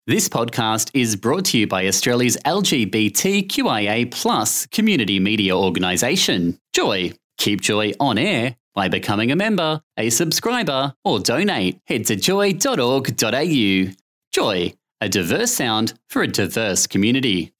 This podcast is brought to you by Australia's LGBTQIA+ community media organisation, Joy. Keep Joy on air by becoming a member, a subscriber, or donate. Head to joy.org.au. Joy, a diverse sound for a diverse community.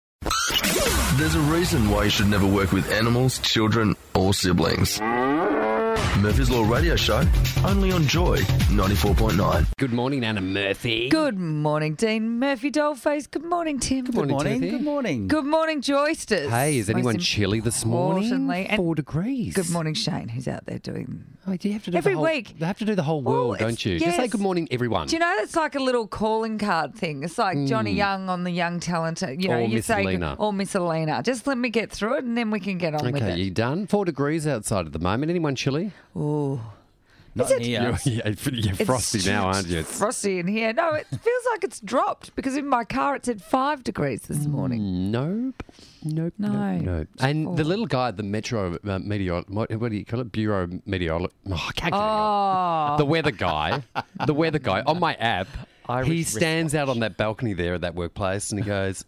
There's a reason why you should never work with animals, children, or siblings. Murphy's Law Radio Show, only on Joy 94.9. Good morning, Anna Murphy. Good morning, Dean Murphy Dollface. Good morning, Tim. Good morning. Good morning. Good morning, Joysters. Hey, is anyone Most chilly this morning? importantly. And 4 degrees. Good morning, Shane, who's out there doing... Oh, do you have to do Every the whole, week. They have to do the whole world, it's- don't you? Just say yes. good morning, everyone. Do you know that's like a little calling card thing? It's like Johnny Young on the Young Talent. You know, Or you Miss say, Alina. or Miss Alina. Just let me get through it and then we can get on with Okay, it. you done? 4 degrees outside at the moment. Anyone chilly? Ooh. Not near. You're frosty now, aren't you? It's frosty in here. No, it feels like it's dropped because in my car it said 5 degrees this morning. Nope. No. And the little guy at the Metro what do you call it? Bureau Meteorologist. Oh, I can't get it. Oh. The weather guy on my app, he stands out on that balcony there at that workplace and he goes,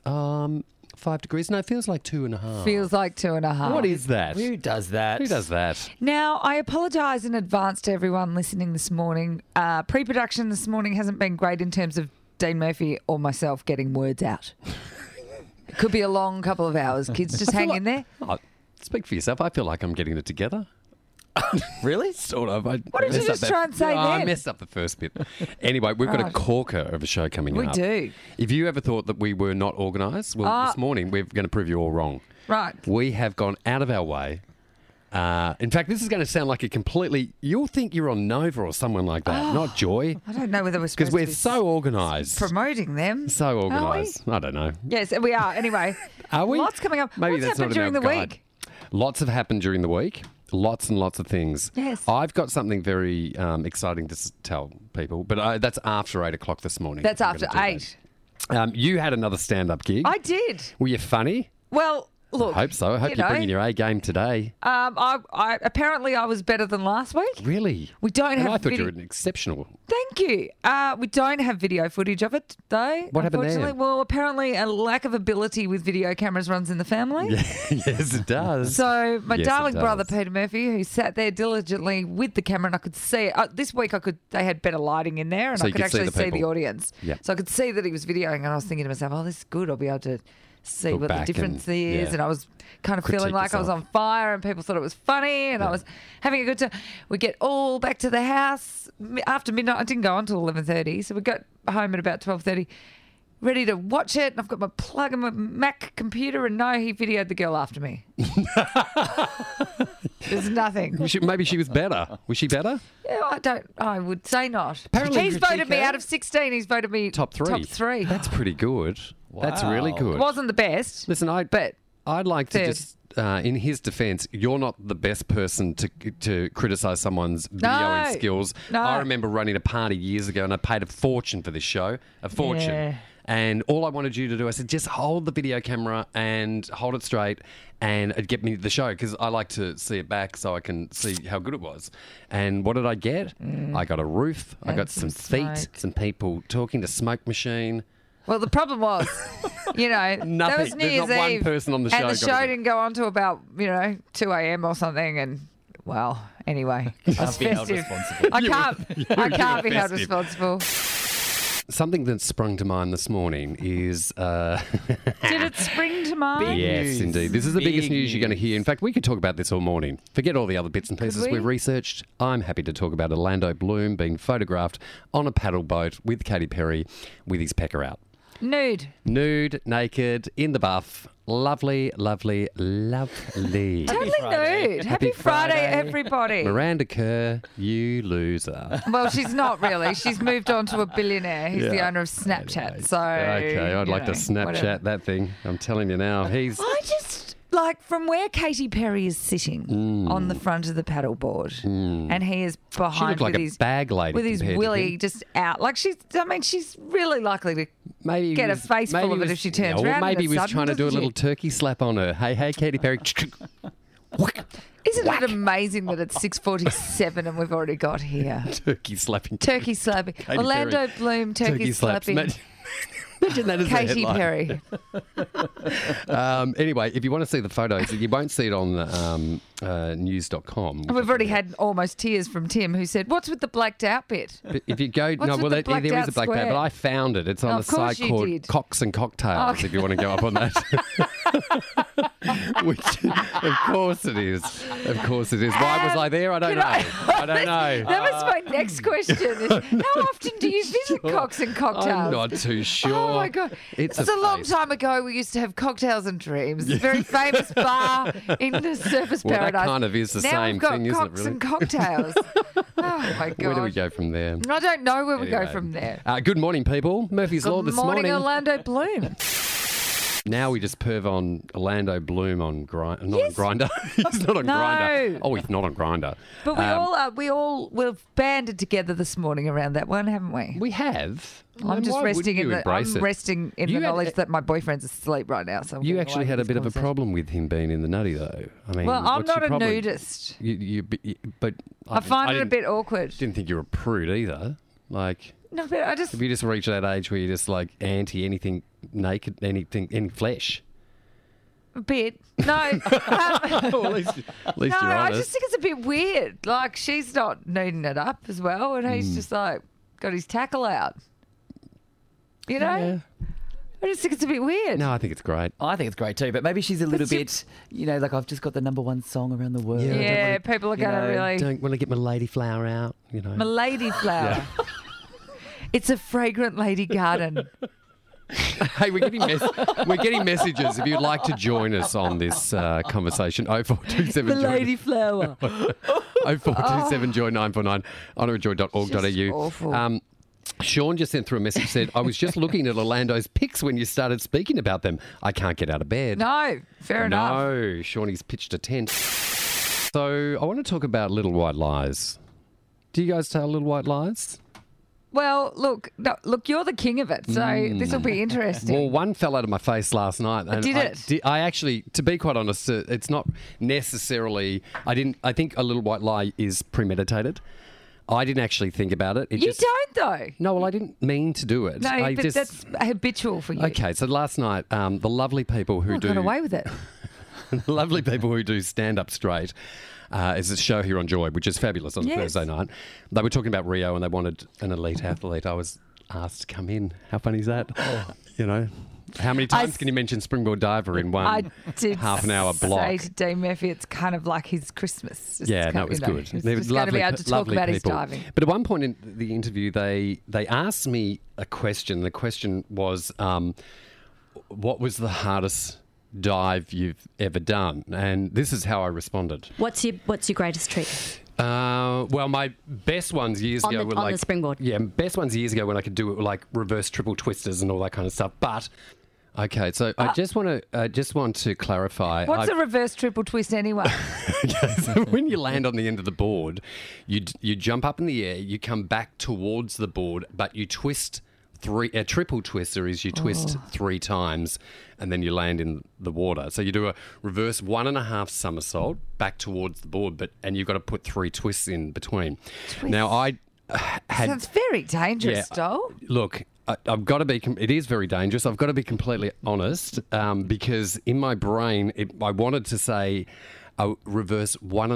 5 degrees. No, it feels like 2.5. Feels like 2.5. What is that? Who does that? Who does that? Now, I apologise in advance to everyone listening this morning. Pre-production this morning hasn't been great in terms of Dean Murphy or myself getting words out. It could be a long couple of hours. Kids, just hang in there. Oh, speak for yourself. I feel like I'm getting it together. Really? Sort of. What did you just try and say I then? messed up the first bit. Anyway, we've got a Right. corker of a show coming We up. do. If you ever thought that we were not organised, well, this morning we're going to prove you all wrong. Right. We have gone out of our way. In fact, this is going to sound like a completely... You'll think you're on Nova or someone like that, not Joy. I don't know whether we're Because supposed we're to be so organised. promoting them. So Are we? organised. I don't know. Yes, we are. Anyway. Are we? Lots coming up. Maybe What's that's happened not in during our the guide. week? Lots have happened during the week. Lots and lots of things. Yes. I've got something very exciting to tell people, but that's after 8 o'clock this morning. That's We're after gonna do 8. that. You had another stand-up gig. I did. Were you funny? Well, look. I hope so. I hope you're bringing your A game today. I apparently I was better than last week. Really? We don't And have I thought video. you were exceptional. Thank you. We don't have video footage of it, though. What happened there? unfortunately. Well, apparently a lack of ability with video cameras runs in the family. Yes, it does. So my Yes, it darling brother does. Peter Murphy, who sat there diligently with the camera, and I could see it. This week they had better lighting in there, and So I you could could see actually the see the people. audience. Yeah. So I could see that he was videoing, and I was thinking to myself, "Oh, this is good. I'll be able to see Look what the back difference and- is." yeah. And I was kind of feeling Critique like I was yourself. on fire, and people thought it was funny, and I was having a good time. We get all back to the house after midnight. I didn't go on until 11:30, so we got home at about 12:30. Ready to watch it, and I've got my plug in my Mac computer, and no, he videoed the girl after me. There's nothing. Maybe she was better. Was she better? Yeah, I would say not. Apparently- He's voted me out of 16. He's voted me Top 3. Top 3. That's pretty good. That's really Wow. good. It wasn't the best. Listen, but I'd like to Third. just, in his defence, you're not the best person to criticise someone's videoing No. skills. No. I remember running a party years ago and I paid a fortune for this show, a fortune. Yeah. And all I wanted you to do, I said, just hold the video camera and hold it straight and it'd get me the show because I like to see it back so I can see how good it was. And what did I get? I got a roof. I And got some some feet, smoke. some people talking to smoke machine. well, the problem was, that Nothing. was New There's Year's not one Eve, person on the show and the got show it. didn't go on to about 2 a.m. or something. And well, anyway, I was Can't be held festive. responsible. I can't be held festive. responsible. Something that sprung to mind this morning is... Did it spring to mind? Yes, News. indeed. This is the biggest Big news you're going to hear. In fact, we could talk about this all morning. Forget all the other bits and pieces we? we've researched. I'm happy to talk about Orlando Bloom being photographed on a paddle boat with Katy Perry with his pecker out. Nude. Nude, naked, in the buff. Lovely, lovely, lovely. Totally Friday. nude. Happy Friday, everybody. Miranda Kerr, you loser. Well, she's not really. She's moved on to a billionaire. He's the owner of Snapchat. So Okay, I'd like to Snapchat whatever. that thing. I'm telling you now. He's... I just like from where Katy Perry is sitting on the front of the paddleboard, and he is She behind looked like with a his bag lady with his compared to willy him. just out. Like she's really likely to Maybe get he a face full maybe of he it was- if she turns yeah, or around. maybe all he of was a trying to sudden, do a doesn't little she? turkey slap on her. Hey, Katy Perry. Isn't it amazing that it's 6:47 and we've already got here? Turkey slapping. Turkey slapping. Katy Orlando Perry. Bloom turkey slaps. slapping. Imagine that as a Katy headline. Perry. Anyway, if you want to see the photos, you won't see it on news.com. And we've already had almost tears from Tim, who said, "What's with the blacked out bit?" But if you go, What's with the there blacked is out a black square? bag, but I found it. It's on Oh, the of course site you called did. Cocks and Cocktails, Okay. if you want to go up on that. Which, of course it is. Of course it is. Why was I there? I don't know. I don't know. That was my next question. Is, how often do you visit Cox and Cocktails? I'm not too sure. Oh my god! It's a long place. time ago. We used to have Cocktails and Dreams, a very famous bar in the Surfers Well, that Paradise. kind of is the now same we've got thing, isn't it, Cox really? and Cocktails. Oh my god! Where do we go from there? I don't know where we go Anyway. from there. Good morning, people. Murphy's Law Good this morning, morning. Orlando Bloom. Now we just perv on Orlando Bloom on Grindr. Not Yes. on Grindr. He's not on No. Grindr. Oh, he's not on Grindr. But we've banded together this morning around that one, haven't we? We have. I'm And just why resting wouldn't in you the embrace it? resting in You the had- knowledge that my boyfriend's asleep right now. So I'm You getting actually away had a with bit this of a conversation. problem with him being in the nutty, though. I mean, Well, I'm what's your not a problem? nudist. But I find it a didn't- bit awkward. Didn't think you were a prude either. Like, No, but I just have you just reached that age where you're just like anti anything naked, any flesh? a bit. No, Well, at least no. you're I honest. just think it's a bit weird. Like she's not nuding it up as well, and Hmm. he's just like got his tackle out. You know, Yeah. I just think it's a bit weird. No, I think it's great. I think it's great too, but maybe she's a little bit, like I've just got the #1 song around the world. I don't Yeah, wanna- people are you going to know, really. Don't want to get my lady flower out, you know. My lady flower. It's a fragrant lady garden. Hey, we're getting messages. If you'd like to join us on this conversation, 0427 The lady flower. 0427 Joy 949 Just honourofjoy.org.au. awful. Sean just sent through a message, said, I was just looking at Orlando's pics when you started speaking about them. I can't get out of bed. No, fair enough. No, Shawnee's pitched a tent. So I want to talk about Little White Lies. Do you guys tell Little White Lies? Well, look, you're the king of it, so this will be interesting. Well, one fell out of my face last night. And Did it? I actually, to be quite honest, it's not necessarily. I think a Little White Lie is premeditated. I didn't actually think about it. You don't, though. No, well, I didn't mean to do it. No, I but just, that's habitual for you. okay. So last night, the lovely people who I got away with it. the lovely people who do Stand Up Straight is a show here on Joy, which is fabulous on Yes. Thursday night. They were talking about Rio and they wanted an elite athlete. I was asked to come in. How funny is that? You know, how many times can you mention springboard diver in one I did half an hour say block? to Dean Murphy, it's kind of like his Christmas. Just Yeah, kind no, of, it was you know, good. He's They were just going to be able to talk lovely about his people. diving. But at one point in the interview, they asked me a question. The question was, what was the hardest dive you've ever done? And this is how I responded. What's your greatest trick? Well, my best ones years On ago the- were on like the springboard. Yeah, best ones years ago when I could do it were like reverse triple twisters and all that kind of stuff. But okay, so I just want to clarify. What's a reverse triple twist anyway? Okay, so when you land on the end of the board, you jump up in the air, you come back towards the board, but you twist three. A triple twister is you twist 3 times, and then you land in the water. So you do a reverse 1.5 somersault back towards the board, and you've got to put 3 twists in between. Now I had Sounds very dangerous, Dole. Look, I've got to be. It is very dangerous. I've got to be completely honest, because in my brain, I wanted to say a reverse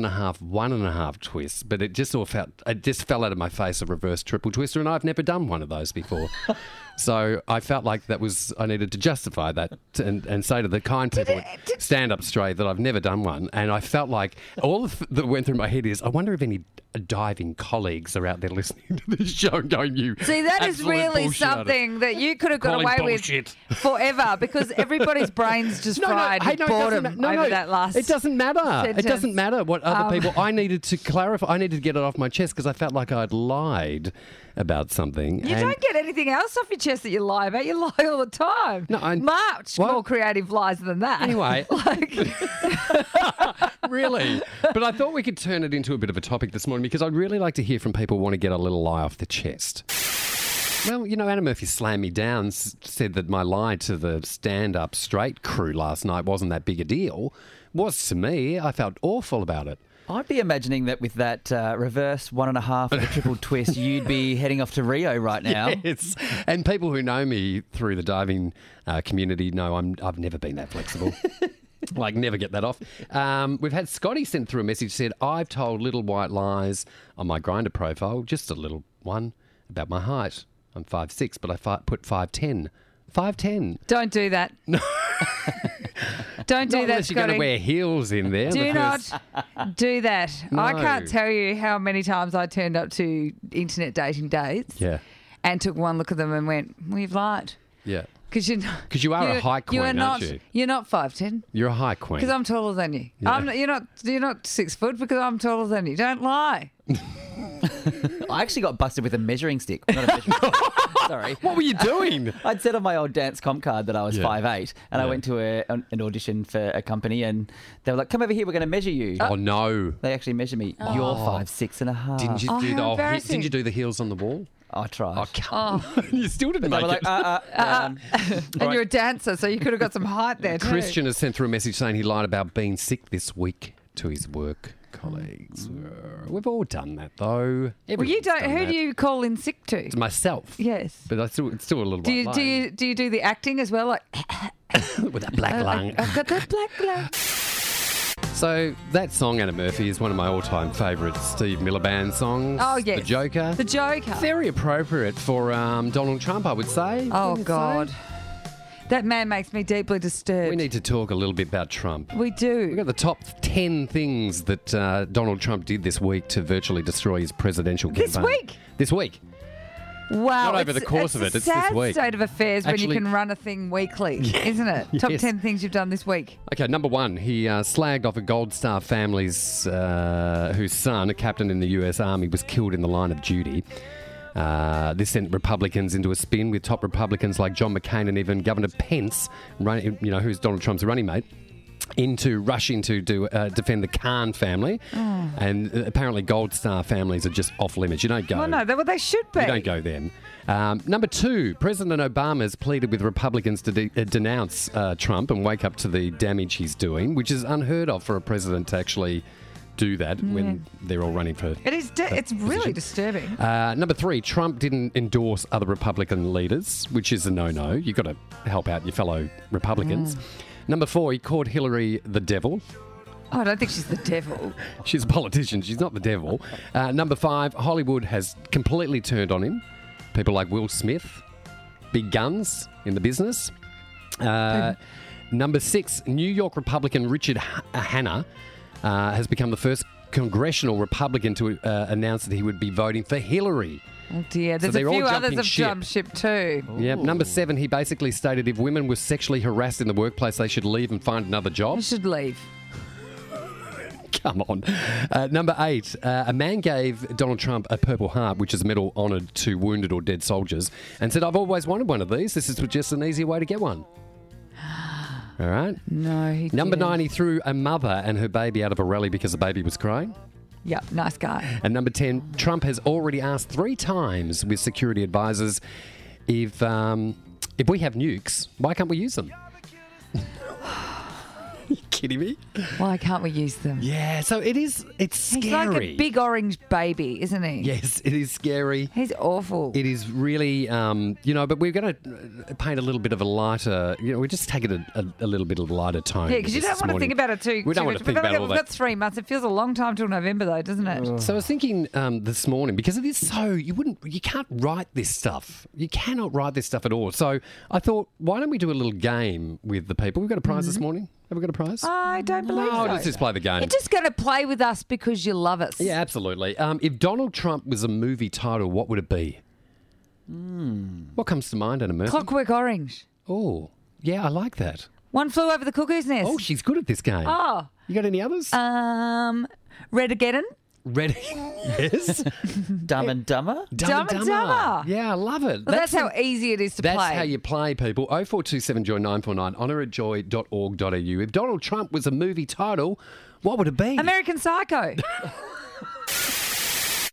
1.5 twists, but it just fell out of my face, a reverse triple twister, and I've never done one of those before. So I felt like I needed to justify that and say to the kind people at Stand Up Straight that I've never done one. And I felt like all that went through my head is, I wonder if any diving colleagues are out there listening to this show and going, you See, that is absolute really bullshit artist." something that you could have got Calling away bullshit. with forever because everybody's brains just fried with boredom over that last. It doesn't matter. sentence. It doesn't matter what other people. I needed to clarify. I needed to get it off my chest because I felt like I'd lied about something. You don't get anything else off your chest that you lie about. You lie all the time. No, much What? more creative lies than that. Anyway. like, Really? But I thought we could turn it into a bit of a topic this morning because I'd really like to hear from people who want to get a little lie off the chest. Well, you know, Anna Murphy slammed me down, said that my lie to the Stand Up Straight crew last night wasn't that big a deal. It was to me. I felt awful about it. I'd be imagining that with that reverse 1.5 of the triple twist, you'd be heading off to Rio right now. Yes. And people who know me through the diving community know I've never been that flexible. Like, never get that off. We've had Scotty sent through a message, said, I've told little white lies on my Grindr profile, just a little one, about my height. I'm 5'6", but I put 5'10". 5'10". Don't do that. No. Don't do Not that, unless you're going to Scotty. wear heels in there. Do not do that. I No. can't tell you how many times I turned up to internet dating dates Yeah. and took one look at them and went, "We've lied." Yeah. Because you are a high queen, you are not, aren't you? You're not 5'10". You're a high queen. Because I'm taller than you. Yeah. You're not 6 foot because I'm taller than you. Don't lie. I actually got busted with a measuring stick. Not a measuring stick. Sorry. What were you doing? I'd said on my old dance comp card that I was Yeah. 5'8", and I Yeah. went to an audition for a company, and they were like, "Come over here, we're going to measure you." Oh, no. They actually measured me. You're 5'6.5". Didn't you Oh, do how the embarrassing. didn't you do the heels on the wall? I tried. Oh, come on. You still didn't They make were it. like, And you're a dancer, so you could have got some height there too. Christian has sent through a message saying he lied about being sick this week to his work colleagues. We've all done that, though. Well, you don't. Who do you call in sick to? To myself. Yes. But it's still a little Do you white do lie. you do you do the acting as well? Like With that black lung. I've got that black lung. So that song, Anna Murphy, is one of my all-time favourite Steve Miller Band songs. Oh yes, The Joker. The Joker. Very appropriate for Donald Trump, I would say. Oh Wouldn't you God, say? that man makes me deeply disturbed. We need to talk a little bit about Trump. We do. We've got the top 10 things that Donald Trump did this week to virtually destroy his presidential campaign. This week? This week. Wow, Not over the course of it, a it's this sad week. state of affairs when Actually- you can run a thing weekly, isn't it? Top Yes. 10 things you've done this week. Okay, number one, he slagged off a Gold Star family's whose son, a captain in the US Army, was killed in the line of duty. This sent Republicans into a spin, with top Republicans like John McCain and even Governor Pence, who's Donald Trump's running mate, rushing to defend the Khan family. And apparently Gold Star families are just off limits. You don't go. Well, no, they should be. You don't go then. Number two, President Obama has pleaded with Republicans to denounce Trump and wake up to the damage he's doing, which is unheard of for a president to actually do that when they're all running for. It is. It's really disturbing. Number three, Trump didn't endorse other Republican leaders, which is a no-no. You've got to help out your fellow Republicans. Number four, he called Hillary the devil. Oh, I don't think she's the devil. She's a politician. She's not the devil. Number five, Hollywood has completely turned on him. People like Will Smith, big guns in the business. Number six, New York Republican Richard Hanna has become the first congressional Republican to announce that he would be voting for Hillary. Oh dear, there's they're a all few others jumping have ship. jumped ship too. Yep. Number seven, he basically stated if women were sexually harassed in the workplace, they should leave and find another job. You should leave. Come on. Number eight, a man gave Donald Trump a Purple Heart, which is a medal honoured to wounded or dead soldiers, and said, I've always wanted one of these. This is just an easy way to get one. All right. No, he Number didn't. 9, he threw a mother and her baby out of a rally because the baby was crying. Yep, nice guy. And number 10, Trump has already asked 3 times with security advisors if we have nukes, why can't we use them? Are you kidding me? Why can't we use them? Yeah, so it's scary. He's like a big orange baby, isn't he? Yes, it is scary. He's awful. It is really, but we're going to paint a little bit of a lighter, we're just taking a little bit of a lighter tone. Yeah, because you don't want to think about it too. We don't want to think about all We've that. got 3 months. It feels a long time till November, though, doesn't it? So I was thinking this morning, because it is so, you can't write this stuff. You cannot write this stuff at all. So I thought, why don't we do a little game with the people? We've got a prize this morning. Have we got a prize? I don't believe No, so. let's just play the game. You're just going to play with us because you love us. Yeah, absolutely. If Donald Trump was a movie title, what would it be? What comes to mind, Anna Murphy? Clockwork Orange. Oh, yeah, I like that. One Flew Over the Cuckoo's Nest. Oh, she's good at this game. Oh. You got any others? Redageddon. Ready? Yes. Dumb and Dumber? Dumb and Dumber. Yeah, I love it. Well, that's how easy it is to That's play. how you play, people. 0427 Joy 949, honour@joy.org.au. If Donald Trump was a movie title, what would it be? American Psycho.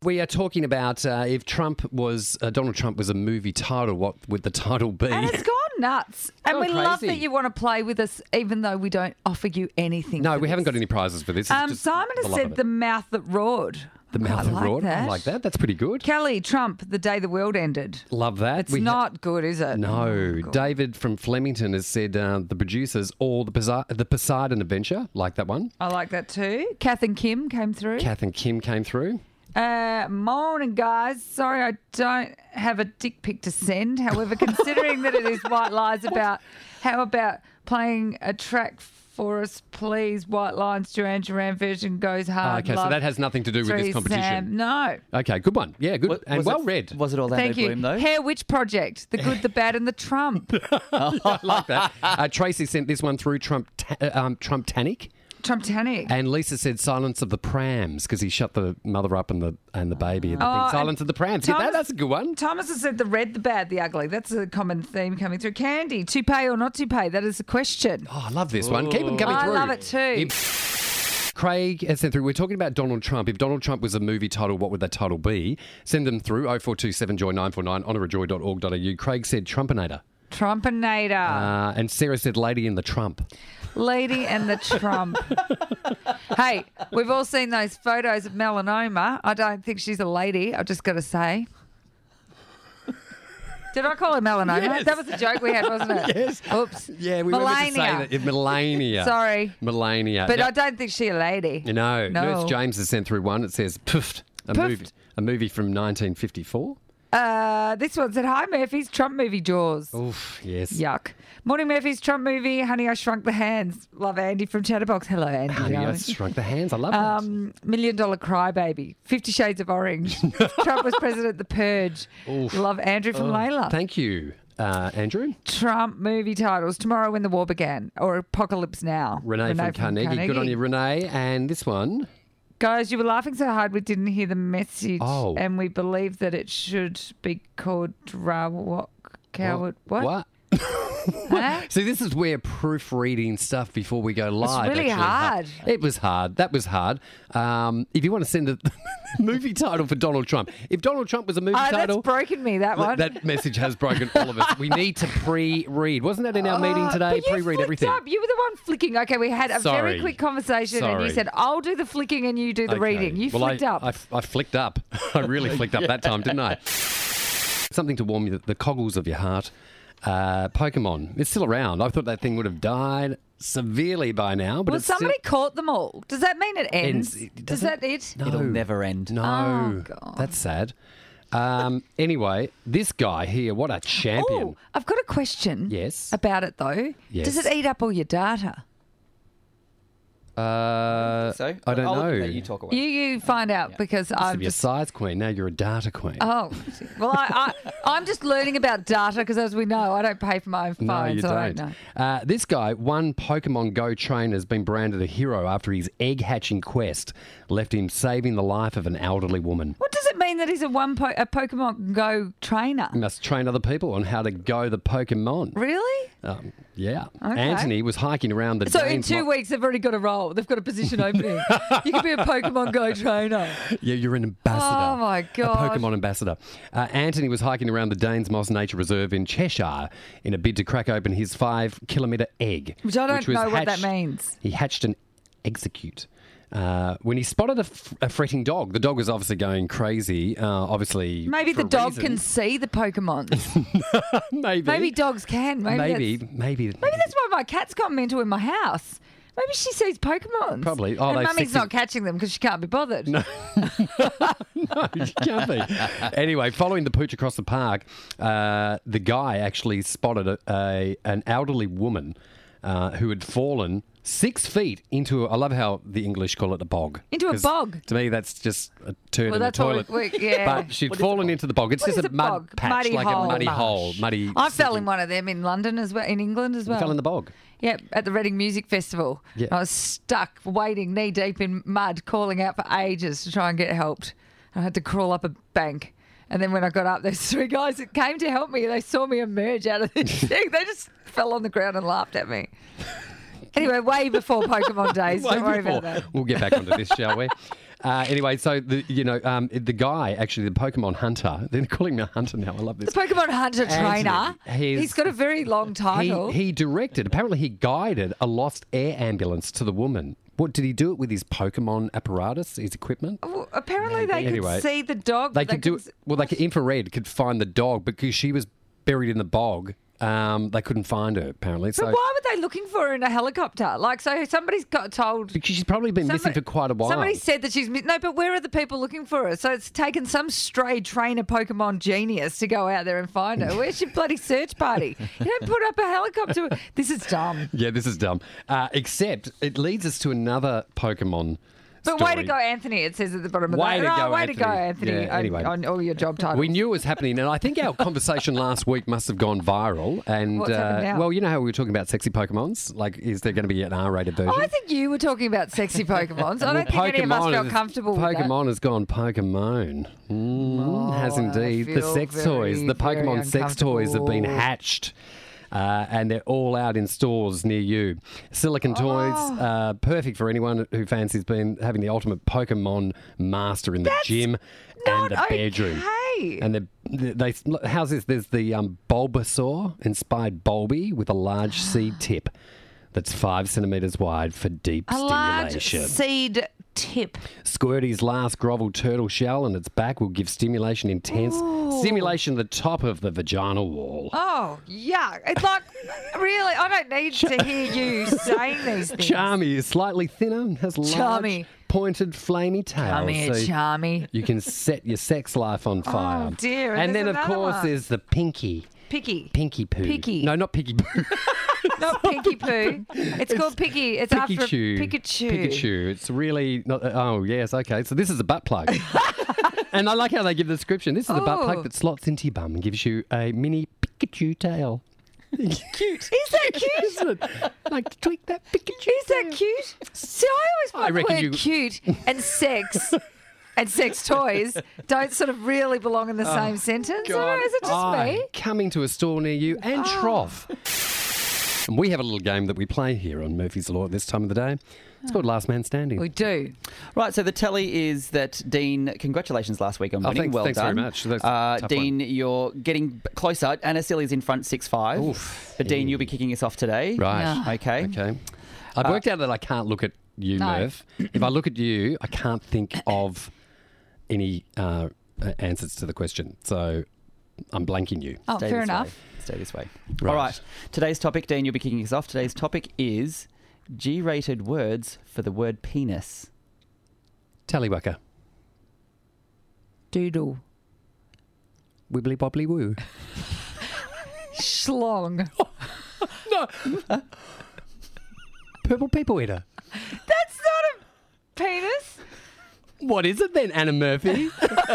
We are talking about if Donald Trump was a movie title, what would the title be? And it's gone nuts. And we gone love crazy. that you want to play with us, even though we don't offer you anything. No, for we haven't this. got any prizes for this. It's just Simon the has love said of it. The Mouth That Roared. The Mouth I that like Roared. I that. like that. That's pretty good. Kelly, Trump, The Day the World Ended. Love that. It's not good, is it? No. Oh, God. David from Flemington has said the producers or the Poseidon Adventure, like that one. I like that too. Kath and Kim came through. Kath and Kim came through. Morning, guys. Sorry, I don't have a dick pic to send. However, considering that it is White Lies how about playing a track for us, please? White Lines, Duran Duran version goes hard. Okay, so Love, that has nothing to do with this 3 competition. Sam. No. Okay, good one. Yeah, good. And well read. Was it Orlando Thank you. Bloom, though? Hair Witch Project, The Good, the Bad, and the Trump. I like that. Tracy sent this one through, Trumptanic. Trumptanic. And Lisa said Silence of the Prams because he shut the mother up and the baby. And the thing. Silence of the Prams. Get that? Thomas- That's a good one. Thomas has said The Red, the Bad, the Ugly. That's a common theme coming through. Candy, to pay or not to pay? That is the question. Oh, I love this one. Keep them coming I through. love it too. Craig has sent through. We're talking about Donald Trump. If Donald Trump was a movie title, what would that title be? Send them through 0427 Joy 949 honorajoy.org.au. Craig said Trumpinator. Trumpinator. And Sarah said Lady in the Trump. Lady and the Trump. Hey, we've all seen those photos of melanoma. I don't think she's a lady, I've just got to say. Did I call her melanoma? Yes. That was a joke we had, wasn't it? Yes. Oops. Yeah, we were meant to say Melania. that. Melania. Sorry. Melania. But Now- I don't think she's a lady. No. No. Nurse James has sent through one. It says Poofed. Poofed. A movie from 1954. This one said, hi, Murphy's Trump movie, Jaws. Oof, yes. Yuck. Morning, Murphy's Trump movie, Honey, I Shrunk the Hands. Love Andy from Chatterbox. Hello, Andy. Honey, I darling. Shrunk the Hands. I love that. $1 Million Crybaby, 50 Shades of Orange. Trump was president, The Purge. Love Andrew from Layla. Thank you, Andrew. Trump movie titles, Tomorrow When the War Began, or Apocalypse Now. Renee from Carnegie. Good on you, Renee. And this one. Guys, you were laughing so hard we didn't hear the message. Oh. And we believe that it should be called Drawok Coward. What? Huh? See, this is where proofreading stuff before we go live. really actually hard. It was hard. That was hard. If you want to send a movie title for Donald Trump, if Donald Trump was a movie Oh, that's title, broken me, that one. that message has broken all of us. We need to pre-read. Wasn't that in our meeting today? But you Pre-read flicked everything. Up. You were the one flicking. Okay, we had a Sorry. very quick conversation and you Sorry. said, I'll do the flicking and you do the Okay. reading. You Well, flicked up. I flicked up. I really flicked up that time, didn't I? Something to warm you, the coggles of your heart. Pokemon. It's still around. I thought that thing would have died severely by now. But Well, it's still- somebody caught them all. Does that mean it ends? Ends. Is Doesn't- that it? No. It'll never end. No. Oh, God. That's sad. Anyway, this guy here, what a champion. Oh, I've got a question. Yes. About it though. Yes. Does it eat up all your data? So I don't I'll know. let you talk away. You find out because Used to I'm be just. a size queen. Now you're a data queen. Oh, well, I'm just learning about data because, as we know, I don't pay for my own phone, No, you so I don't. don't know. This guy, one Pokemon Go trainer, has been branded a hero after his egg hatching quest left him saving the life of an elderly woman. What does it mean that he's a Pokemon Go trainer? He must train other people on how to go the Pokemon. Really? Yeah. Okay. Anthony was hiking around the So in Danes 2 weeks, they've already got a role. They've got a position opening. You could be a Pokemon Go trainer. Yeah, you're an ambassador. Oh, my A God. Pokemon ambassador. Anthony was hiking around the Danes Moss Nature Reserve in Cheshire in a bid to crack open his 5-kilometre egg. Which I don't was know what that hatched- means. He hatched an execute. When he spotted a fretting dog, the dog was obviously going crazy. Obviously, Maybe for the dog reasons. can see the Pokemon. Maybe. Maybe dogs can. Maybe. Maybe that's why my cat's gone mental in my house. Maybe she sees Pokemons. Probably. Oh, and those Mummy's sexy- not catching them because she can't be bothered. No, you can't be. Anyway, following the pooch across the park, the guy actually spotted an elderly woman who had fallen 6 feet into. I love how the English call it a bog. Into a 'Cause bog? To me, that's just a turn Well, in the that's what toilet. yeah. But she'd fallen into the bog. It's What just is a mud bog? patch, Muddy like hole. a muddy Marsh. hole, muddy. I fell in one of them in London as well, in England as well. Fell in the bog. Yeah, at the Reading Music Festival. Yeah. I was stuck, wading knee deep in mud, calling out for ages to try and get helped. I had to crawl up a bank. And then when I got up, there's 3 guys that came to help me. They saw me emerge out of the thing. They just fell on the ground and laughed at me. Anyway, way before Pokemon days. Way Don't worry before. about that. We'll get back onto this, shall we? Anyway, so the guy, actually, the Pokemon hunter, they're calling me a hunter now. I love this. The Pokemon Hunter trainer. He's got a very long title. He directed, apparently he guided a lost air ambulance to the woman. What, did he do it with his Pokemon apparatus, his equipment? Well, apparently they Anyway, could see the dog. They could do it. Well, they could infrared could find the dog because she was buried in the bog. They couldn't find her, apparently. But why were they looking for her in a helicopter? Like, so somebody's got told... Because she's probably been missing for quite a while. Somebody said that she's... No, but where are the people looking for her? So it's taken some stray trainer Pokemon genius to go out there and find her. Where's your bloody search party? You don't put up a helicopter. This is dumb. Yeah, this is dumb. Except it leads us to another Pokemon But story. way to go, Anthony, it says at the bottom of Way that. to go, way to go, Anthony. Anthony, Yeah, anyway. on all your job titles. We knew it was happening, and I think our conversation last week must have gone viral. And What's happened now? well, you know how we were talking about sexy Pokemons? Like, is there going to be an R-rated version? Oh, I think you were talking about sexy Pokemons. I don't think any of us felt comfortable with that. Pokemon has gone Pokemon. Has indeed. I The feel sex very, toys, the very Pokemon sex toys have been uncomfortable. hatched. And they're all out in stores near you. Silicon toys, perfect for anyone who fancies having the ultimate Pokemon master in the gym and the bedroom. Okay. And how's this? There's the Bulbasaur inspired Bulby with a large seed tip that's 5 centimetres wide for deep A large stimulation. seed tip. Squirty's last grovel turtle shell and its back will give stimulation intense. Stimulation at the top of the vaginal wall. Oh, yuck. It's like, really, I don't need to hear you saying these things. Charmy is slightly thinner and has large, Charmy. pointed, flamey tail. Come here, so Charmy. you can set your sex life on fire. Oh, dear. And then, there's of another course, one. there's the Pinky. Pinky Poo. Picky. No, not Picky Poo. Not Pinky Poo. It's called Picky. It's after Pikachu. Pikachu. It's really not. Oh, yes. Okay. So this is a butt plug. And I like how they give the description. This is a butt Oh. plug that slots into your bum and gives you a mini Pikachu tail. Cute. Is that cute? Isn't it? Like to tweak that Pikachu. Is that cute? See, I always I find the reckon word you- cute and sex and sex toys don't sort of really belong in the same sentence. Or is it just me? Coming to a store near you and Trough. And we have a little game that we play here on Murphy's Law at this time of the day. It's called Last Man Standing. We do. Right, so the tally is that, Dean, congratulations last week on winning. thanks Well very done. much. That's a tough Dean, you're getting closer. Anna Silly's in front 6-5. Oof. But Dean, you'll be kicking us off today. Right. Yeah. Okay. Okay. I've worked out that I can't look at you, No. Murph. If I look at you, I can't think of any answers to the question. So I'm blanking you. Oh, Stay fair this enough. way. Stay this way. Right. All right. Today's topic, Dean, you'll be kicking us off. Today's topic is G-rated words for the word penis. Tallywhacker. Doodle. Wibbly bobbly woo. Schlong. Purple people eater. That's not a penis. What is it then, Anna Murphy?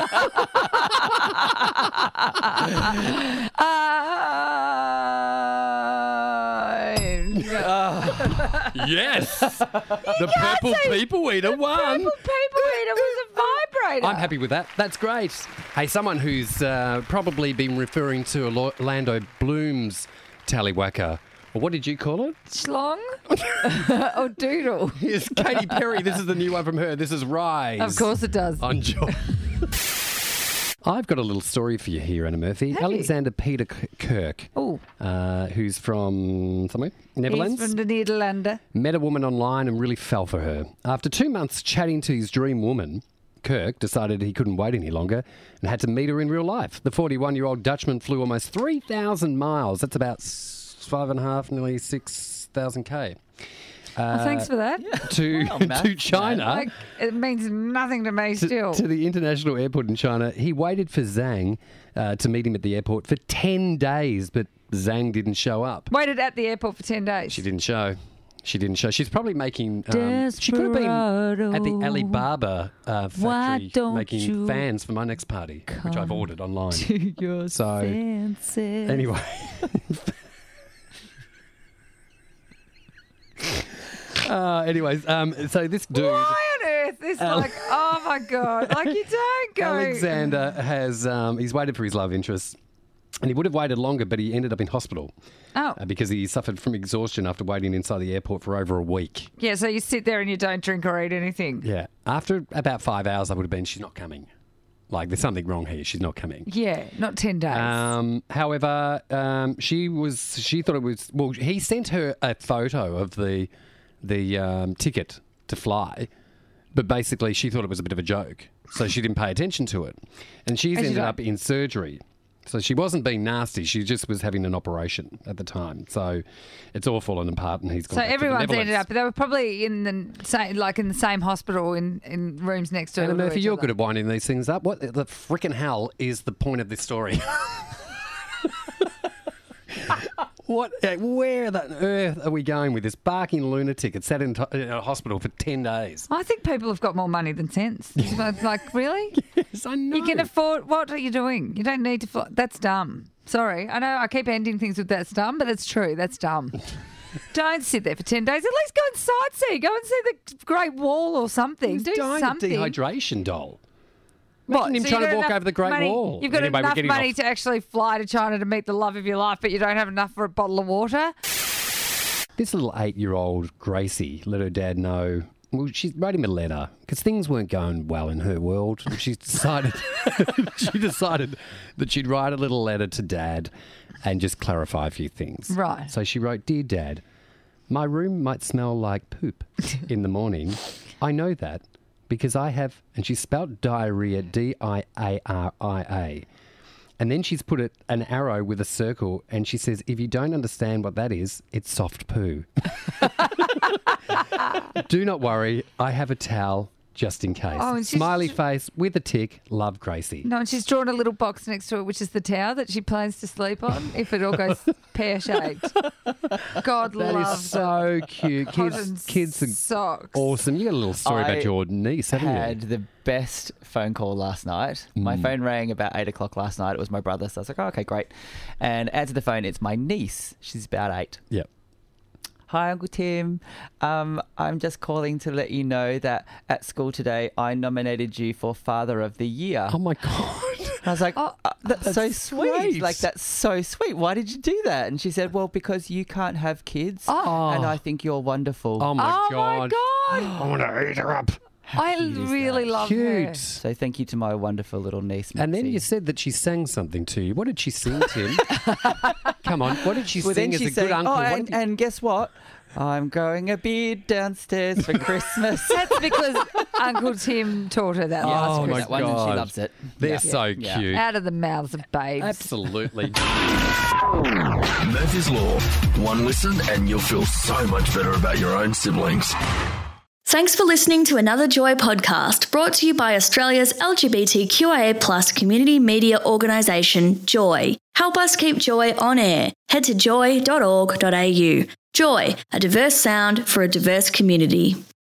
Yes. The purple people eater won. Purple people eater was a vibrator. I'm happy with that. That's great. Hey, someone who's probably been referring to Orlando Bloom's Tallywhacker. Or what did you call it? Schlong or doodle? Yes, Katy Perry. This is the new one from her. This is Rise. Of course it does. On Joy. I've got a little story for you here, Anna Murphy. Have you? Alexander Peter Kirk, Oh, who's from somewhere, Netherlands. he's from the Netherlands. Met a woman online and really fell for her. After 2 months chatting to his dream woman, Kirk decided he couldn't wait any longer and had to meet her in real life. The 41-year-old Dutchman flew almost 3,000 miles. That's about 5.5, nearly 6,000 K. Thanks for that. To China. Like, it means nothing to me still. To the international airport in China. He waited for Zhang to meet him at the airport for 10 days, but Zhang didn't show up. Waited at the airport for 10 days. She didn't show. She's probably making. She could have been at the Alibaba factory making fans for my next party, which I've ordered online. Your So, senses. anyway. So this dude. Why on earth? This like, oh my God. Like, you don't go. Alexander has he's waited for his love interest And he would have waited longer, but he ended up in hospital Oh. because he suffered from exhaustion after waiting inside the airport for over a week. Yeah, so you sit there and you don't drink or eat anything. Yeah. After about 5 hours, I would have been, she's not coming. Like, there's something wrong here. She's not coming. Yeah, not 10 days. However, she thought it was, well, he sent her a photo of the ticket to fly, but basically she thought it was a bit of a joke. So she didn't pay attention to it. And she's ended up in surgery. So she wasn't being nasty. She just was having an operation at the time. So it's all fallen apart, and he's gone. So back to the everyone's ended Netherlands. up. They were probably in the same hospital in rooms next to. Anna Murphy, each you're other. good at winding these things up. What the frickin' hell is the point of this story? Where on earth are we going with this barking lunatic that sat in a hospital for 10 days? I think people have got more money than sense. Like, really? Yes, I know. You can afford. What are you doing? You don't need to. That's dumb. Sorry, I know I keep ending things with that's dumb, but it's true. That's dumb. Don't sit there for 10 days. At least go and sightsee. Go and see the Great Wall or something. He's Do dying something. of dehydration, doll. What? Imagine him So trying you've to got walk enough over the Great money- Wall. You've got Anyway, we're enough getting money off. to actually fly to China to meet the love of your life, but you don't have enough for a bottle of water. This little 8-year-old Gracie let her dad know. Well, she wrote him a letter because things weren't going well in her world. She decided that she'd write a little letter to Dad and just clarify a few things. Right. So she wrote, "Dear Dad, my room might smell like poop in the morning. I know that because I have," and she spelt diarrhea D-I-A-R-I-A. And then she's put an arrow with a circle, and she says, "If you don't understand what that is, it's soft poo." Do not worry, I have a towel just in case. Oh, and she's- Smiley face with a tick. Love, Gracie. No, and she's drawn a little box next to it, which is the tower that she plans to sleep on if it all goes pear-shaped. God That love is so cute. cotton Kids are socks. awesome. You got a little story I about your niece, haven't had you? the best phone call last night. My phone rang about 8 o'clock last night. It was my brother, so I was like, oh, okay, great. And answered the phone. It's my niece. She's about 8. Yep. Hi, Uncle Tim. I'm just calling to let you know that at school today I nominated you for Father of the Year. Oh my God. I was like, that's so that's sweet. great. Like, that's so sweet. Why did you do that? And she said, well, because you can't have kids. Oh. And I think you're wonderful. Oh my Oh God. my God! I want to eat her up. I really love her. Cute. So thank you to my wonderful little niece, And then Maxie. you said that she sang something to you. What did she sing, Tim? Come on. What did she Well, sing then as she a said, good uncle? oh, What and, did you- and guess what? I'm growing a beard downstairs for Christmas. That's because Uncle Tim taught her that Oh, last my Christmas. that one, and God. she loves it. They're Yeah. so Yeah. cute. Out of the mouths of babes. Absolutely. Murphy's Law. One listen and you'll feel so much better about your own siblings. Thanks for listening to another Joy podcast brought to you by Australia's LGBTQIA+ community media organisation, Joy. Help us keep Joy on air. Head to joy.org.au. Joy, a diverse sound for a diverse community.